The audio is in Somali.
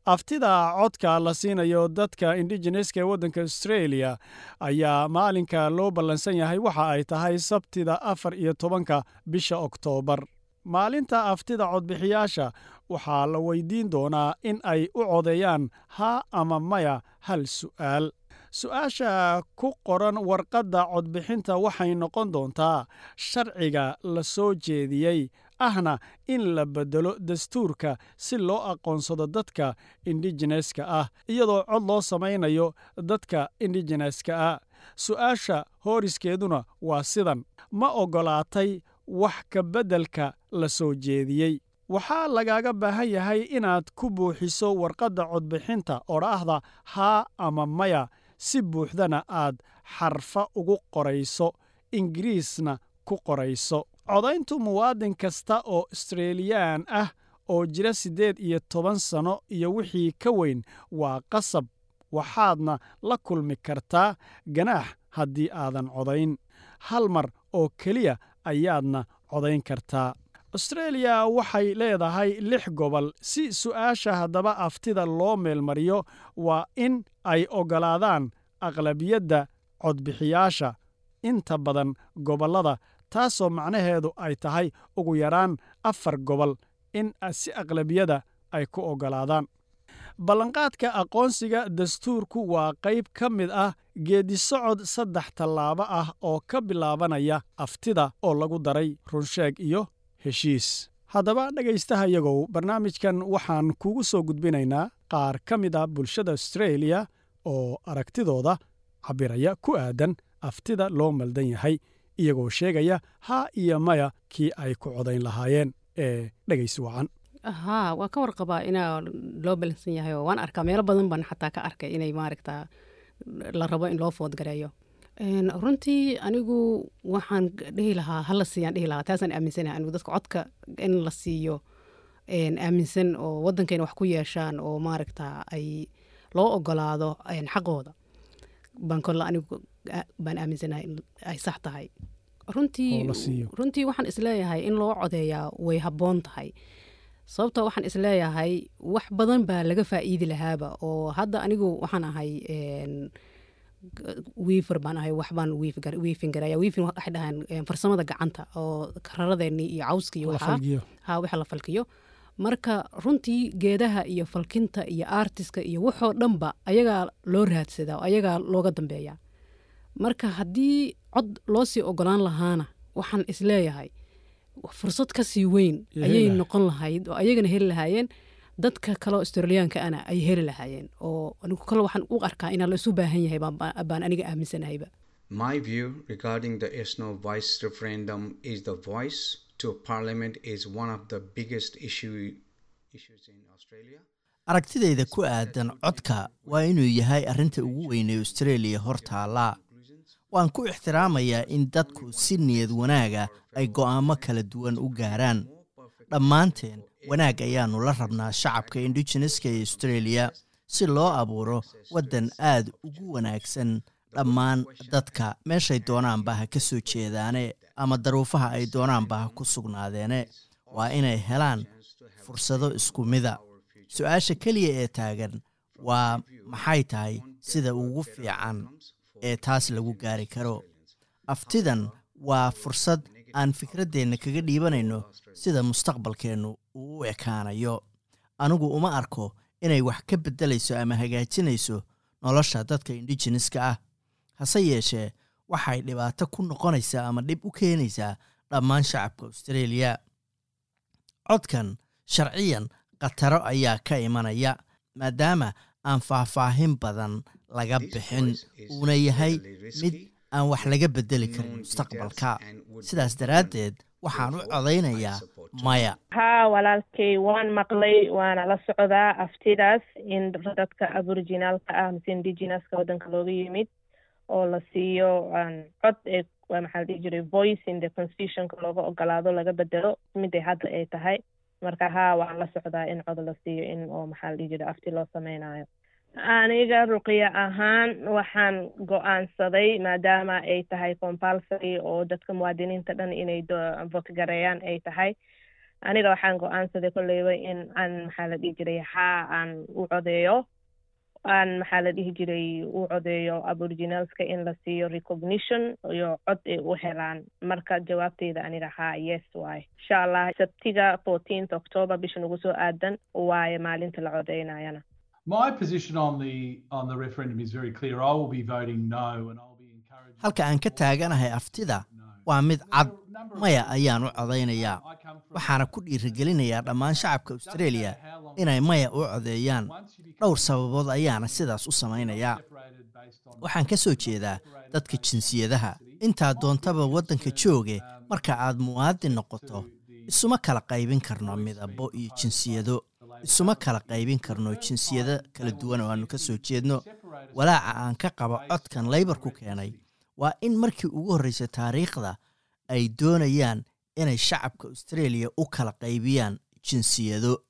aftida codka la siinayo dadka indigenouska ee waddanka Australia ayaa maalinka loo ballansan yahay waxa ay tahay Sabtida 14 bisha Oktoobar. maalinta aftida codbixiyaasha waxaa la weydiin doonaa in ay u codeeyaan haa ama maya hal su'aal. su'aasha ku qoran warqadda codbixinta waxay noqon doontaa sharciga la soo jeediyey ahna in la bedelo dastuurka si loo aqoonsado dadka indigenouska ah iyadoo cod loo samaynayo dadka indigenouska ah. su'aasha hooriskeeduna waa sidan: ma ogolaatay wax ka beddelka la soo jeediyey? waxaa lagaaga baahan yahay inaad ku buuxiso warqadda codbixinta odhaahda haa ama maya si buuxdana aad xarfa ugu qorayso, Ingiriisna ku qorayso. codayntu muwaadin kasta oo Australian ah oo jira 18 sano iyo wixii ka weyn waa qasab, waxaadna la kulmi kartaa ganaax haddii aadan codayn. hal mar oo keliya ayaadna codayn kartaa. Australia waxay leedahay 6 gobol. si su'aasha haddaba aftida loo meelmariyo waa in ay ogolaadaan aqlabiyadda codbixiyaasha inta badan gobollada, taasoo macnaheedu ay tahay ugu yaraan 4 gobol in si aqlabiyada ay ku ogolaadaan. ballanqaadka aqoonsiga dastuurku waa qayb ka mid ah geeddi-socod 3 tallaabo ah oo ka bilaabanaya aftida oo lagu daray runsheeg iyo heshiis. haddaba dhegaystahayagow, barnaamijkan waxaan kugu soo gudbinaynaa qaar ka mid ah bulshada Australia oo aragtidooda cabiraya ku aadan aftida loo maldan yahay, iyagoo sheegaya haa iyo maya kii ay ku codayn lahaayeen. dhegaysi wacan. waa ka warqabaa inaa loo balansan yahay oo waan arkaa meelo badan baan xataa ka arkay inay maaragtaa la rabo in loo foodgareeyo. runtii anigu waxaan dhihi lahaa hala siiyaan dhihi lahaa, taasaan aaminsanahay anigu dadka codka in la siiyo aaminsan oo waddankeena wax ku yeeshaan oo maaragtaa ay loo ogolaado xaqooda baan kolle anigu baan aaminsanahay in ay sax tahay. runtii waxaan isleeyahay in loo codeeyaa way habboon tahay, sababtoo waxaan isleeyahay wax badan baa laga faa'iidi lahaaba. oo hadda anigu waxaan ahay wiifar baan ahay, waxbaan wiifin garaya. wiifin waxay dhahaan farsamada gacanta oo kararadeenii iyo cawska iyo waxa la falkiyo. marka runtii geedaha iyo falkinta iyo artiska iyo waxoo dhanba ayagaa loo raadsadaa oo ayagaa looga dambeeyaa. marka haddii cod loo sii ogolaan lahaana waxaan isleeyahay fursad ka sii weyn ayay noqon lahayd oo ayagana heli lahaayeen, dadka kaloo Australiyaanka ana ay heli lahaayeen. oo anigu kale waxaan u arkaa inaa la isu baahan yahay baan aniga aaminsanahayba. My view regarding the yes no voice referendum is the voice to parliament is one of the biggest issues in Australia. aragtidayda ku aadan codka waa inuu yahay arrinta ugu weyn ee Australia hortaala. waan ku ixtiraamayaa in dadku si niyad wanaaga ay go'aamo kala duwan u gaaraan. dhammaanteen wanaag ayaanu la rabnaa shacabka indigenouska ee Australia si loo abuuro waddan aad ugu wanaagsan dhammaan dadka meeshay doonaanba ha ka soo jeedaane ama daruufaha ay doonaanba ha ku sugnaadeene. waa inay helaan fursado isku mida. su-aasha keliya ee taagan waa maxay tahay sida ugu fiican ee taas lagu gaari karo. aftidan waa fursad aan fikradeenna kaga dhiibanayno sida mustaqbalkeennu uu u ekaanayo. anigu uma arko inay wax ka beddelayso ama hagaajinayso nolosha dadka indigenouska ah. hase yeeshee waxay dhibaato ku noqonaysaa ama dhib u keenaysaa dhammaan shacabka Australia. codkan sharciyan khataro ayaa ka imanaya maadaama aan faahfaahin badan laga bixin uuna yahay mid aan wax laga beddeli karin mustaqbalka. sidaas daraaddeed waxaan u codaynayaa maya. haa walaalkay, waan maqlay waana la socdaa aftidaas in dadka aboriginalka ah mise indigenouska waddanka looga yimid oo la siiyo cod maxaa la dhihi jiray voice in the constitutionka looga ogolaado laga bedelo miday hadda ay tahay. marka haa waan la socdaa in cod la siiyo in oo maxaa la dhihi jiray afti loo sameynayo. aniga ruqiya ahaan waxaan go-aansaday maadaama ay tahay compulsory oo dadka muwaadiniinta dhan inay vote gareeyaan ay tahay, aniga waxaan go-aansaday kolleyba in aan maxaa la dhihi jiray aan u codeeyo aan maxaa la dhihi jiray u codeeyo aboriginalska in la siiyo recognition iyo cod ay u helaan marka jawaabteyda aniga yes waaye insha allah sabtiga 14th October bisha nagu soo aadan waaye maalinta la codeynayana. My position on the referendum is very clear. I will be voting no and I'll be encouraging. halka aan ka taaganahay aftida waa mid cad maya ayaan u codeynayaa waxaana ku dhiirigelinayaa dhammaan shacabka Australia inay maya u codeeyaan dhowr sababood ayaana sidaas u samaynayaa waxaan ka soo jeedaa dadka jinsiyadaha inta doontaba wadanka jooge marka aad muwaadin noqoto isuma kala qaybin karno midabo iyo jinsiyado isuma kala qaybin karno jinsiyada kala duwan oo aanu ka soo jeedno walaaca aan ka qabo codkan Labour ku keenay waa in markii ugu horeysay taariikhda ay doonayaan inay shacabka Australia u kala qaybiyaan jinsiyado